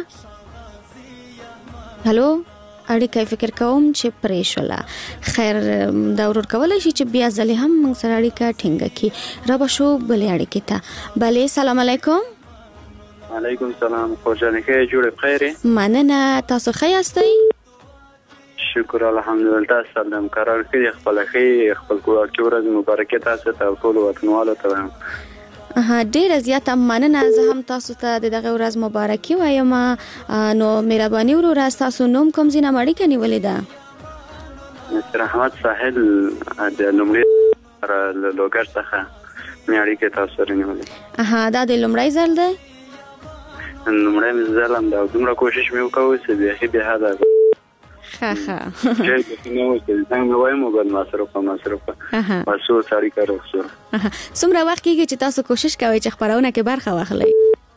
F: هالو اړیکه فکر کوم چې پریشوله خیر دا ورور کولای شي چې بیا ځلې هم موږ سره اړیکه ټینګه کی رب شو بلې اړیکه ته بله سلام علیکم
M: وعلیکم السلام خوشاله کې جوړ بخیر
F: مننه تاسو ښه یاستئ
M: شکر الحمدلله تاسو سلام قرار کړی خپل کور کې ورځ مبارکه تاسو ته ټول وطنوالو ته
F: ډیر زیاته مننه زه هم تاسو ته دغه ورځ مبارکي وایم نو مهرباني ورور تاسو نوم کوم زینه مړی کني ولیدا
M: رحمت ساحل د لومړي لوګر څخه مېړی کې تاسو رنیولې
F: دا د لومړی ځل دی
M: لومړی ځل هم دا دومره کوشش مې وکړ چې به هدا
F: ها ها
M: چې نو څنګه وایم وګل مصرف واسو ساری کارو
F: څومره وخت کېږي چې تاسو کوشش کوئ چې خبرونه کې برخه واخلئ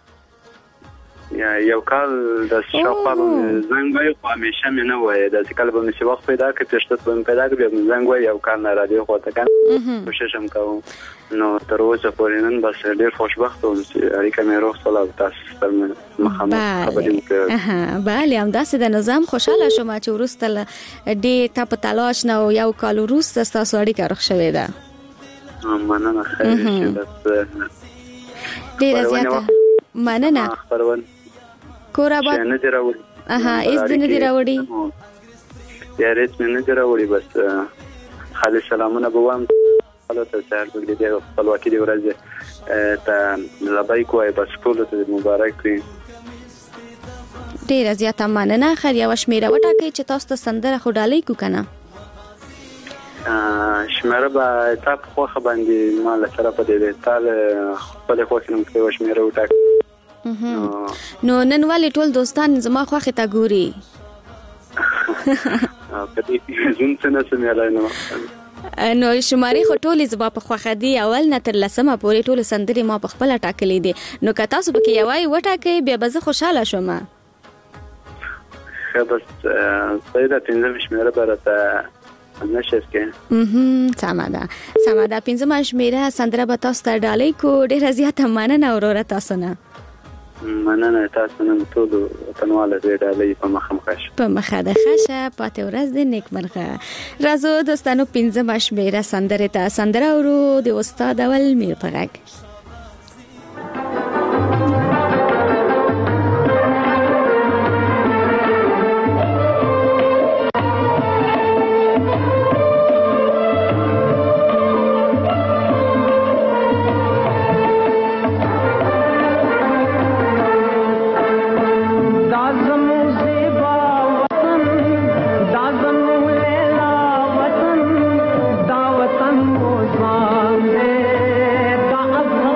M: یو کال د شاوخوا زنګ وای خو همیشه مې نه وای د کال به مې وخت پیدا کړ پښتو به پیدا کړ زنګ وای یو کال نه را دی خو ته کان کوشش هم کوم نو تر اوسه پورې نن بس ډېر خوشبخت وم چې اړیکه مې روغ صلاح تاسو سره مخامخ خبرې وکړ
F: بله هم داسې د نظام خوشاله شوم چې وروسته ډېر تا په تلاش نه یو کال وروسته ستاسو اړیکه روغ شوې ده
M: مننه خیر شه
F: ډېره زیاته مننه
M: خبرونه
F: کور آباد اها ایز دنه دی راوړي
M: یا ریس مې نه دی راوړي بس خالي سلامونه به وایم خپل ته سهار بګړي د خپلواکۍ دی ورځ ته لبای کوی بس ټول ته مبارک وي
F: ډیر زیاته مننه خیر یو شمیره وټاکئ چې تاسو ته سندره خو ډالۍ کو کنه
M: شمیره به تاسو خو باندې مال سره په دې تال خپل خو څنګه کوي شمیره وټاکئ
F: نو نن ولې ټول دوستان زما خوخه تا ګوري
M: کدی زون څنګه سمېلای نو
F: شماري خو ټولې زما په خوخه دي اول نه تر لسمه پورې ټول سندري ما په خپل ټاکلې دي نو که تاسو به کې یوای وټاکئ بیا به زه خوشاله شوم
M: بس سیده پنځم شمیره برته نشست کې
F: سمه ده پنځم شمیره سندره به تاسو ته ډالۍ کو ډیره زیاته مننه وروره تاسو نه
M: مننه تاسو نن ټول وطنواله دې ډالۍ په مخه مخشه
F: په مخه ده خشه پاتې ورځ دې نیکمرغه راځو دوستانو پنځم شمیره سندره ته سندره ورو د استاد اول میر پغک
I: वतन को ज़ान दे दा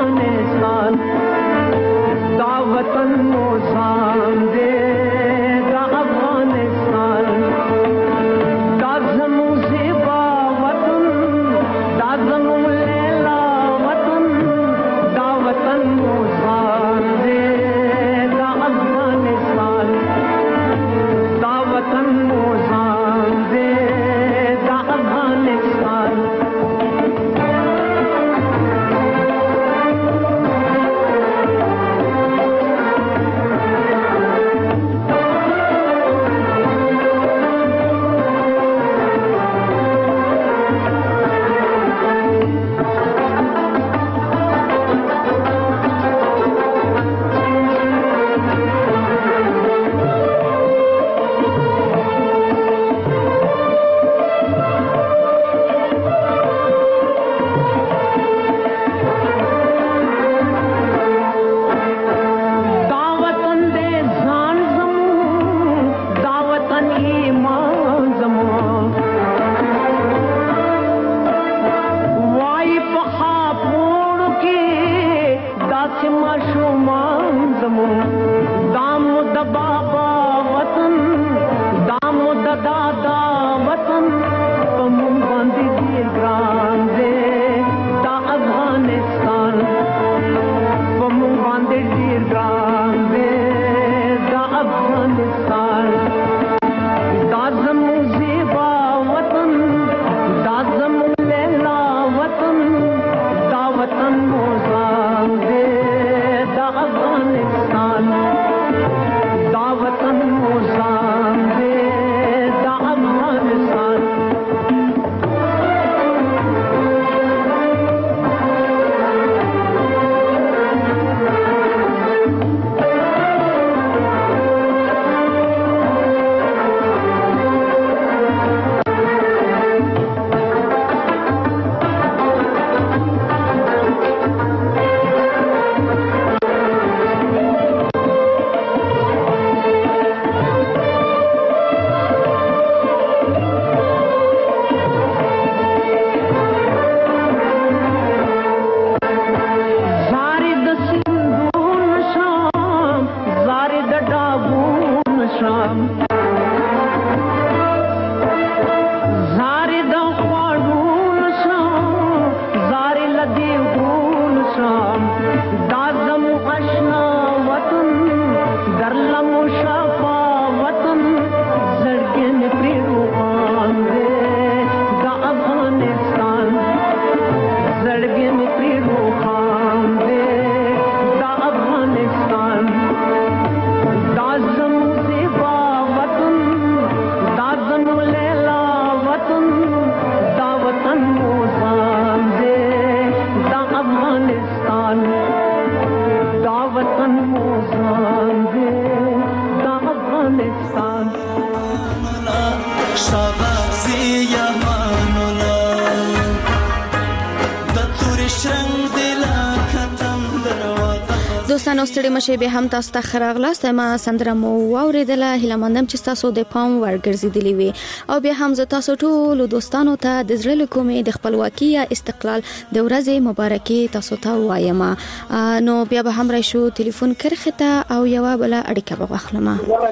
F: دوستانو ستړي مشه به هم تاسو ته خراغلاست ما سندره مو واوریدله هله مندم چې تاسو د پام ورګرځیدلی وي او به هم ز تاسو ټول دوستانو ته د زړه کومې د خپلواکي یا استقلال د ورځې مبارکي تاسو ته وایم نو بیا به هم راشو ټلیفون کرخته او یو بل اړیکه به واخلم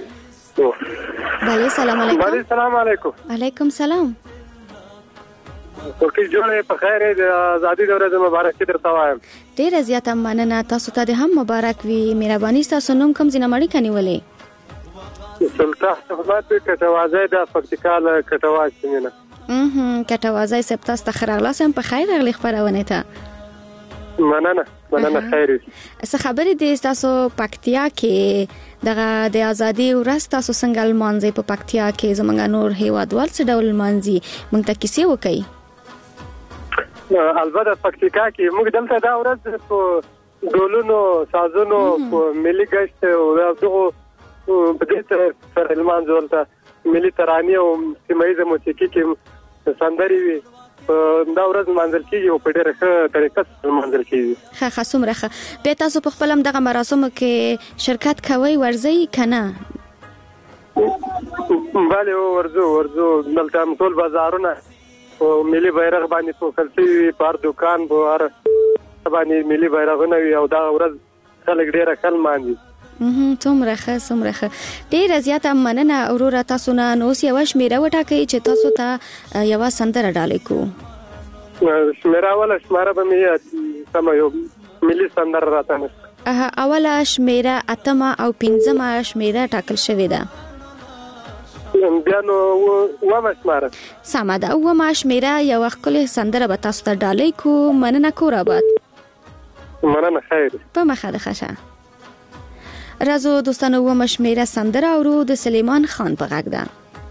F: بله سلام علیکم
N: السلام علیکم
F: علیکم سلام
N: کوکی جوړه په خیر د ازادي د ورځې مبارکي درته وایم
F: ډیر زیاته مننه تاسو ته هم مبارک وي مهرباني تاسو نوم کوم ځنه مړی کني ولې
N: سلطان احمد کټوازی د پکتیکا کټواز څنګه
F: کټوازی سپتا استخراغلا سم په خیر غلی خبرونه ته
N: مننه خیر
F: څه خبرې دي تاسو پکتیا کې دغه د ازادي ورځ تاسو څنګه لمانځي په پکتیا کې زمونږ نور هیوادوال څه ډول لمانځي مونږ ته کیسه وکړي
N: البته پکتیکا کې موږ دلته دا ورځ په ډولونو سازونو په ملي ګشت او دغه په دې سره لمانځول ته ملي ترانې او سیمایي موسیقي کې سندري وي دا ورځ منځل کیږي او په ډېره ښه طریقه منځل کیږي
F: ښه سمره به تاسو په خپل دغه مراسمو کې شرکت کوي ورځي کنه
N: bale ورزو دلته ټول بازارونه او ملي بیرغ باندې په کلسي پر دکان په هر باندې ملي بیرغونه وي او دا ورځ خلک ډېر خل ماندي
F: څومره ډېر زیاته مننه اورور تاسو نه نو یو شمیره وټاکئ چې تاسو ته یو سندره ډالې کو
N: شمیره ولا شماره به مې سم یو ملي سندره راته
F: اوله شمیره اتمه او پنځمه شمیره ټاکل شوې ده
N: بیا نو ومه شماره
F: سمه ده ومه شمیره یو خپل سندره به تاسو ته ډالې کو مننه کورابات
N: مننه خیر
F: په مخه ده ښه رازو دوستانو و مشمیره سندره اورو د سلیمان خان په غږ ده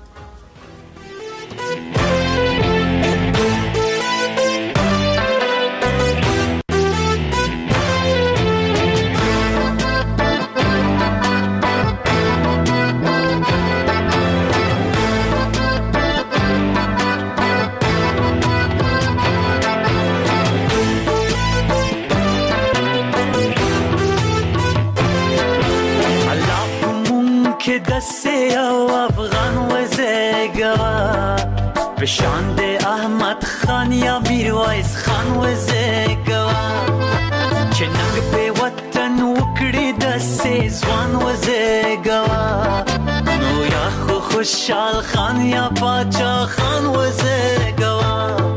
L: دسته او افغان وزگوا بشان ده احمد خان یا میرویس خان وزگوا چه ننگ په وطن وکړي دسته ځوان وزگوا نو یا خو خوشحال خان یا باچا خان وزگوا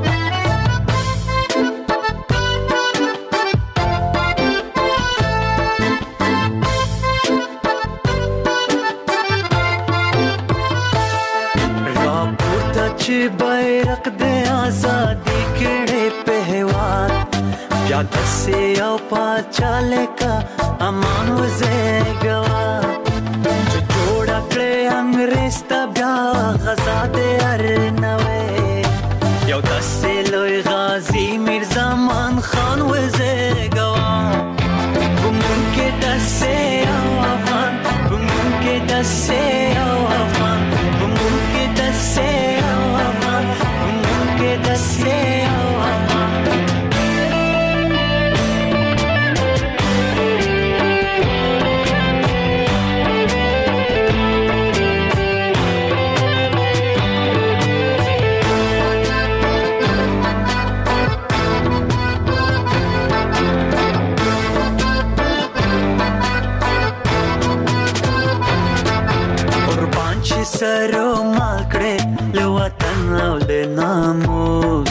L: بیرق دے آزادی کڑے پہوار بیا دسے او پاچالے کا امان وزے گوا جو جوڑا کڑے انگریز تا بیا غزا دے ارنوے یو دسے لوی غازی مرزا مان خان وزے گوا بمون کے دسے او افغان بمون کے دسے او افغان بمون کے دسے سرو ماکڑے لوطن او لناموس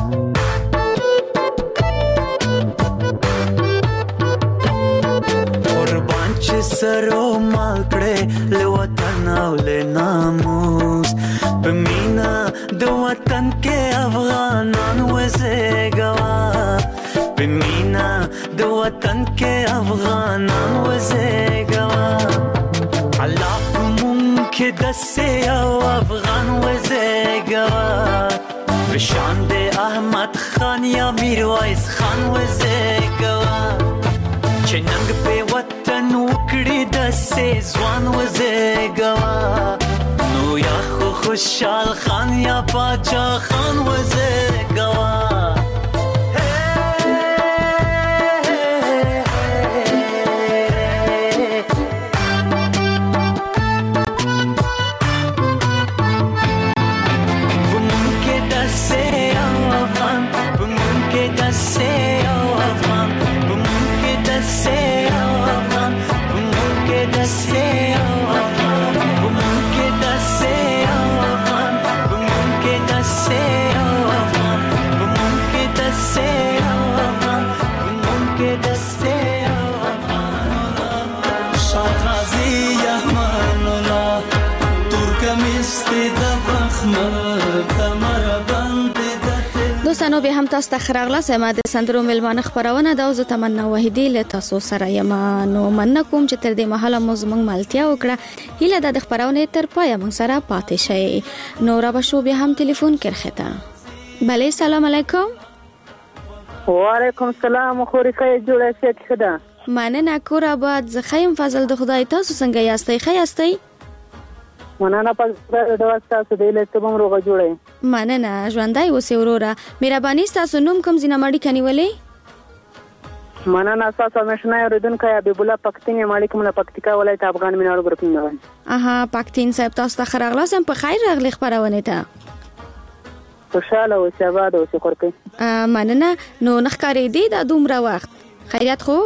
L: قربان چه سرو ماکڑے لوطن او لناموس بمینا دو وطن کے افغانان وزگوا بمینا دو وطن کے افغانان وزگوا اللہ که دسته او افغان وزگوا بشان ده احمد خان یا میرویس خان وزگوا چه ننگ په وطن وکړي دسته ځوان وزگوا نو یا خو خوشحال خان یا باچا خان وزگوا
F: دوستانو به هم تاسو ته خراغله سم د سندرو ملمانه خبرونه دا زه تمنا وحیدی له تاسو سره یم. نو مننه کوم چې تر دې مهاله مو زموږ ملتیا وکړه. هیله د خبرونه تر پای موږ سره پاتې شئ. نو را بشو به هم ټلیفون کرخته. بله سلام علیکم.
O: وعلیکم السلام. خو ریخه جوړه شي خدا.
F: مننه کور آباد. زه خیم فضل د خدای. تاسو څنګه یاستئ؟ ښه یاستئ؟
O: مننه پس د واسطه د له تبم روغه جوړه.
F: مننه ژوندۍ اوسې وروره. مهرباني ستاسو نوم کوم زینه ماړی کنيولې؟
O: مننه تاسو مشنه اوریدونکو حبیب الله پختین مالک من پکتیکا ولایت افغان مینارو ګروپ نه.
F: اها پختین صاحب تاسو ته خراغله سم په خیر راغلی خبرونه ته.
O: خوشاله او سباد او شکر کوي.
F: مننه. نو نخکارې دی د دومره وخت خیریت خو؟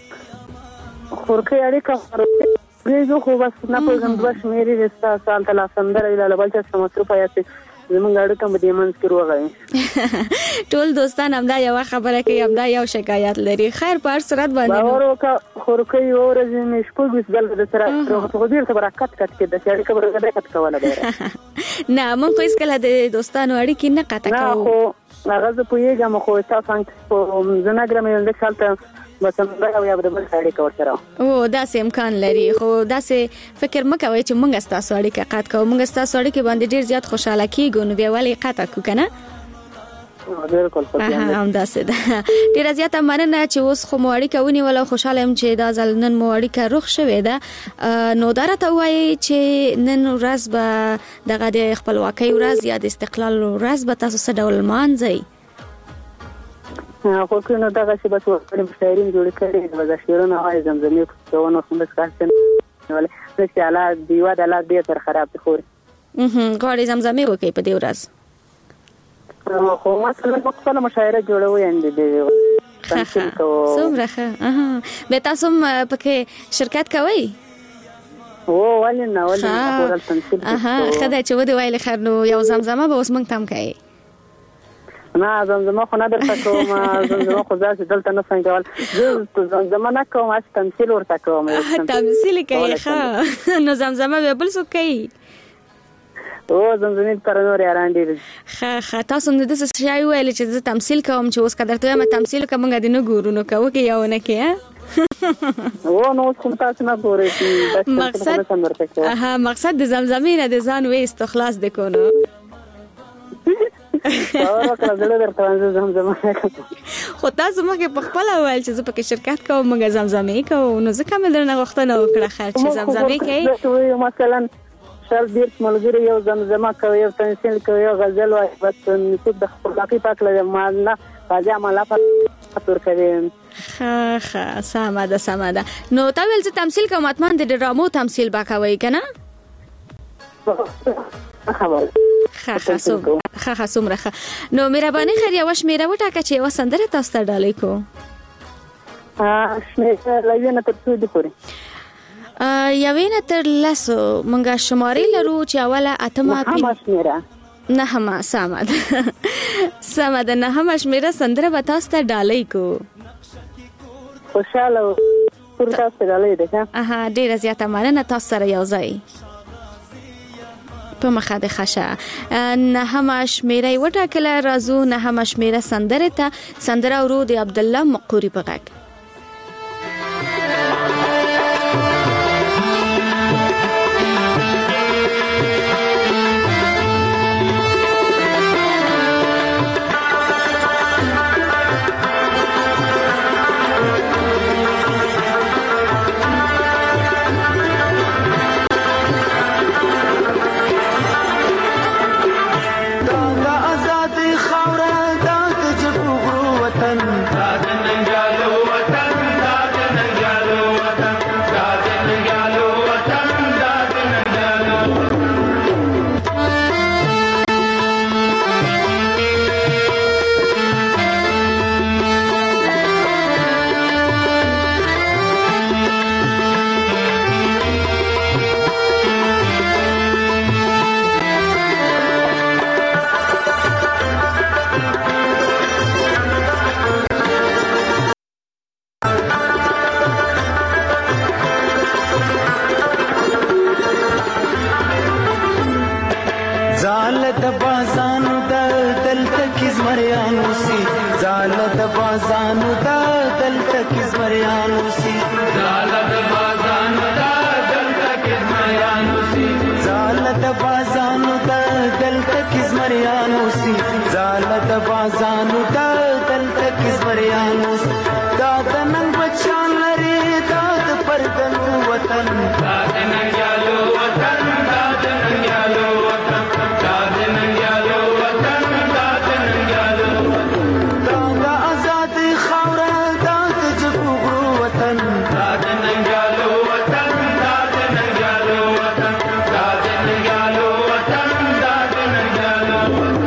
O: خورکې اړیکه زه خو بس نه پوهم د شمیرې رستا سال تل سندره اله بل څه مصروف آیات زمونږ اړیکه مې منځ کې روغای.
F: ټول دوستان همدا یو خبره کوي، همدا یو شکایت لري. خیر په هر صورت باندې
O: باور وکړه خورکې ورځې مې شپږ بس بل د سره روغ ډیر خبره کټ کې د اړیکه برګه کټ کوله ډیر.
F: نه مونږ خو هیڅ کله د دوستانو اړیکې نه قطع کوو.
O: نه خو هغه زه پوهیږم خو تاسو څنګه زناګرم یو د خپل بسنده او یا د بل اړیکه ورسره
F: او داسې امکان لري. خو داسې فکر مکوئ چې موږ ستاسو اړیکه قطع کوو. موږ ستاسو اړیکه باندې ډیر زیات خوشاله کیږو نو بیا ولې قطع کو کنه؟
O: بالکل
F: هم داسې ده. ډیر زیات مننه چې اوس خو مو اړیکه ونیول. خوشاله ام چې دا ځل نن مو اړیکه روغ شوې ده. نو دا راته وایي چې نن ورځ به دغه د خپلواکۍ ورځ یا د استقلال ورځ به تاسو څه ډول مانځئ؟
O: خو کنه دا چې بس ورته مشاعرین جوړ کړي د وزشیرونو هاي زمزمې کوونه خو بس کارتن ولې چې حالات دیوا د حالات ډیر تر خراب دي. خو
F: غواړي زمزمې وکړي په دې ورځ.
O: خو مثلا خپل مشاعره جوړوي اندې
F: تمثيل کو څومره ښه. به تاسو پکې شرکت کوئ؟
O: ولې نه ولې تمثيل
F: خدای چې ودی وایي خیر نو یو زمزمه به اوس موږ تم کوي.
O: نه زمزمه خو نه درته کوم. زمزمه خو ځکه دلته نه څنګه زه زمزمه نه کوم چې تمثيل ورته کوم.
F: تمثيل کوي ښه. نو زمزمه به بل څوک کوي؟
O: او زمزمه پر نور یاران دي
F: ښه. تاسو نو د څه شای ویل چې زه تمثيل کوم چې اوس کدرته ما تمثيل کوم غږ نه ګورو نو کوي کې یو نه کې
O: او نو کوم تاسو نه ګورئ
F: مقصد د زمزمې نه د ځان وې استخلاص د کو نو خو تاسو مخکې په خپل اول چې زه پکې شرکت کوم موږ زمزمې کوو نو ځکه مې درنه غوښتنه وکړه خیر چې زمزمې کوي.
O: مثلا شر ډیر ملګری یو زمزمه کوي یو تمثيل کوي یو غزل وایي بس نو د خپلواکۍ پاک لږه مالنه راځه مالا پاتور کوي.
F: ښه سمه ده. نو تا ویل چې تمثيل کوم اتمان د ډرامو تمثيل با کوي کنه؟ ښه څومره ښه. نو مهرباني خیر یو شمیره وټاکه چې یو سندره تاسو ته ډالۍ کو.
O: شمیره لوي نه تر څو دي پورې
F: یوې نه تر لسو مونږه شمارې لرو چې اوله اتمه
O: شمیره
F: نهمه. سمه ده نهمه شمیره سندره به تاسو ته ډالۍ کو.
O: خوشاله پر تاسو ډالۍ ده.
F: ډیره زیاته مننه. تاسو سره یو ځای په مخه د خشه نهمه شمیره وټاکله. راځو نهمه شمیره سندره ته. سندره ورو د عبد الله مقوري په غږ.
I: دا د ننګالو
L: د بازانو دلته کې زمریان اوسي زاله د بازانو دلته کې زمریان اوسي زاله د بازانو دلته کې زمریان اوسي زاله د بازانو دلته کې زمریان اوسي زاله د بازانو دلته کې زمریان اوسي دا د نن بچان لري دا د پردنو وطن دا د ننګیالو وطن دا د ننګیالو وطن دا د ننګیالو وطن دا د ننګیالو دا د آزاد خاوره دا د جګو وطن دا د ننګیالو وطن دا د ننګیالو وطن دا د ننګیالو وطن دا د ننګیالو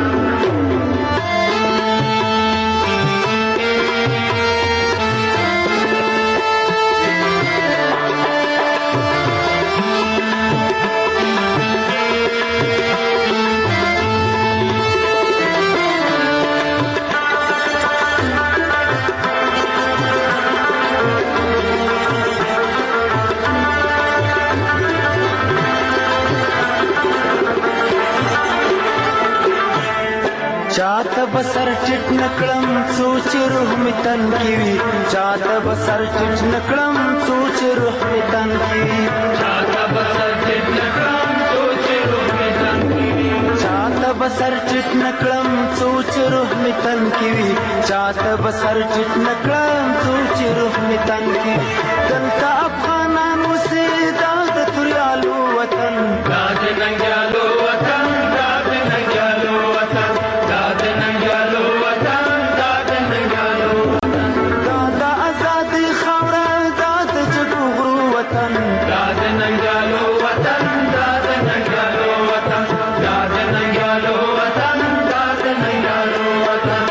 L: چاته بسر ټټ نکړم سوچ روح می تن کی وی چاته بسر ټټ نکړم سوچ روح می تن کی وی چاته بسر ټټ نکړم سوچ روح می تن کی وی چاته بسر ټټ نکړم سوچ روح می تن کی وی چاته بسر ټټ نکړم سوچ روح می تن کی دلته افغانانو سي دا د توریالو وطن دا د ننګیالو وطن دا د ننګیالو وطن دا د ننګیالو وطن دا د ننګیالو وطن دا د آزاد خاوره دا د جګو غرو وطن دا د ننګیالو وطن دا د ننګیالو وطن دا د ننګیالو وطن دا د ننګیالو وطن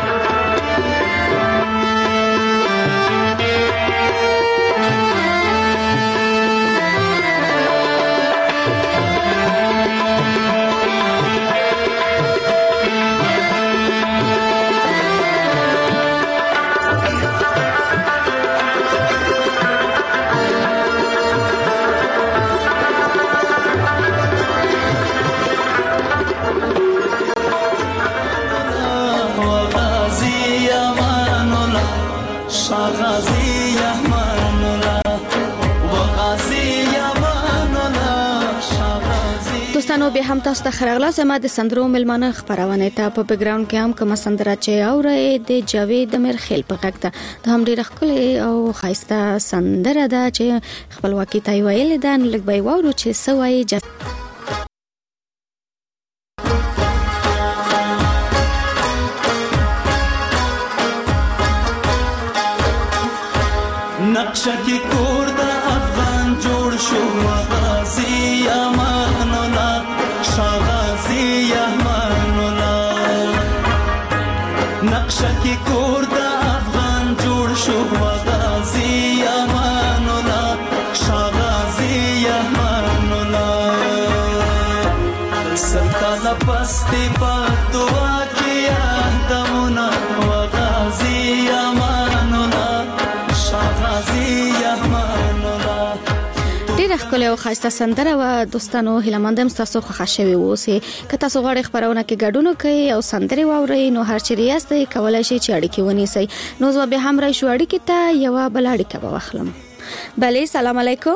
F: دوستانو به هم تاسو ته خرغلا سما د سندرو ملمانه خبرونه ته په بیک ګراوند کې هم کوم سندره چې اورئ د جاوید مرخیل په غږ ته د هم ډیره ښکلې او خاصه سندره ده چې خپلواکي ته ویل ده نو لږ به وورو چې سوای
L: نقشه کې کور د افغان جوړ شو غازی امان الله شغازی امان الله نقشه کې کور د افغان جوړ شو غازی امان الله شغازی امان الله سلطان پستی په دعا کې یادونه غازی امان الله
F: ډیره ښکلې او ښایسته سندره و دوستانو هیلمندم تاسو خوښ شوي اوسئ که تاسو غواړئ خبرونه کې ګډون کوئ او سندرې واورئ نو هر چیرې یاستئ کولای شئ چې اړیکې ونیسئ نو زه به هم راشو اړیکې ته یو بل اړیکه به واخلم بله سلام علیکم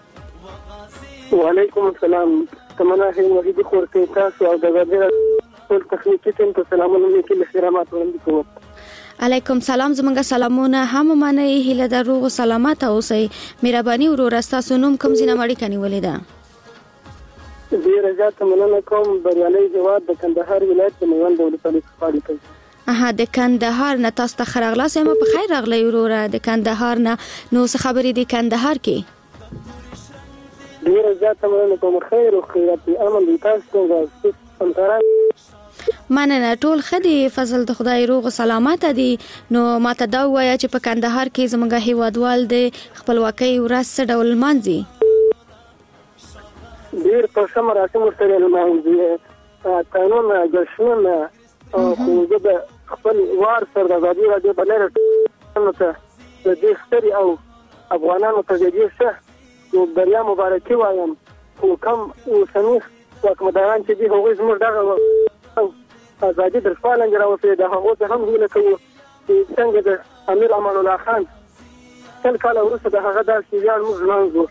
N: وعلیکم السلام تمنا هي وحیدی خورته تاسو او د غیر ټول تخنیکی ټیم ته سلامونه لیکل خیرات وړاندې کوم
F: علیکم سلام زمونږ سلامونه هم منئ هله دروغ سلامت اوسئ مهرباني ورور تاسو نوم کوم زینه مړی کني ولیدا
N: ډیر زیات مننه کوم بریالي جواب د کندهار ولایت د میوند ولسوالۍ څخه لیکل
F: د کندهار نه تاسو ته خرغلا سم په خیر راغلی ورور د کندهار نه نو څه خبرې دي کندهار کې
N: ډیر زیات مننه کوم خیر او خیرات امن دي تاسو څنګه
F: مننه ټول خدي فضل د خدای روغ سلامت دي نو ماته دا وایا چې په کندهار کې زموږ هیوادوال د خپلواکۍ ورځ څه ډول مانځي
N: ډیر په سم مراسم سره مانځي قانون جشن خو د خپل وار سره د ازادي راډیو بلره ته د دې ستري او افغانانو ته دې څه نو بریا مبارکي وایم خو کوم اوسنی حکومتداران چې دي هغوی زموږ دغه ازادي در فعالنګ راوځي د هغو ته هم هیله کوو چې څنګه د امیر امان الله خان څل کال وروسته د هغه داسې ویاړ موږ لمانځو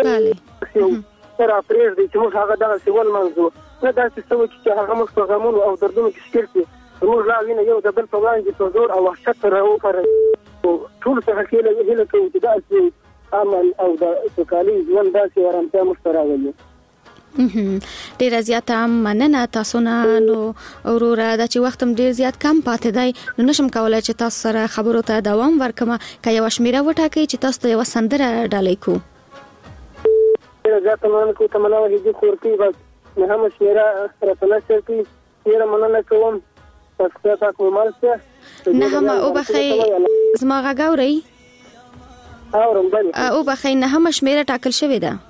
N: سره پرېږدي چې موږ هغه دغسې ولمانځو نه داسې څه وکړي چې هغه موږ په غمونو او دردونو کې ښکېل کړي زموږ لا وینه یو د بل په وړاندې په زور او وحشت سره وکاروي ټولو څخه هیله کوو چې داسې امن او د سوکالي ژوند داسې ارامتیا موږ ته راولي.
F: ډیره زیاته مننه تاسو نه. نو وروره دا چې وخت هم ډیر زیات کم پاتې دی نو نشم کولای چې تاسو سره خبرو ته دوام ورکم که یو شمیره وټاکئ چې تاسو ته یو سندره ډالۍ کو.
N: ډیره زیاته مننه کوم تمنا وحیدي خورکی بس نه هم شمیره رسنه شرکی ډیره مننه کوم تاسو ته کومال څه
F: نه هم او بخی زما غاوري
N: اورم بل
F: او بخی نه هم شمیره ټاکل شوې ده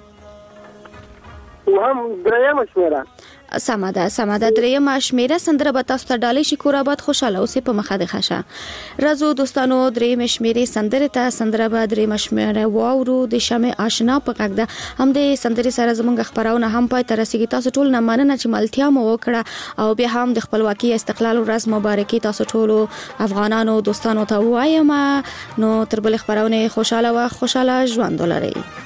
N: هم درېمه شمیره
F: سماده درېمه شمیره سندره به تاسو ته ډالۍ شي. کور آباد خوشاله اوسئ په مخه د خشه. راځو دوستانو درېمه شمیره سندره ته سندره به درېمه شمیره واورو د شمع آشنا په غږ ده. هم د سندره سره زمونږ خبرونه هم پای تر رسیدي. تاسو ټول نه مننه چې ملتیا مو وکړه او بیا هم د خپلواکۍ استقلال ورځ مبارکي تاسو ټول افغانانو دوستانو ته وایم. نو تر بل خبرونه خوشاله ژوند ولرئ.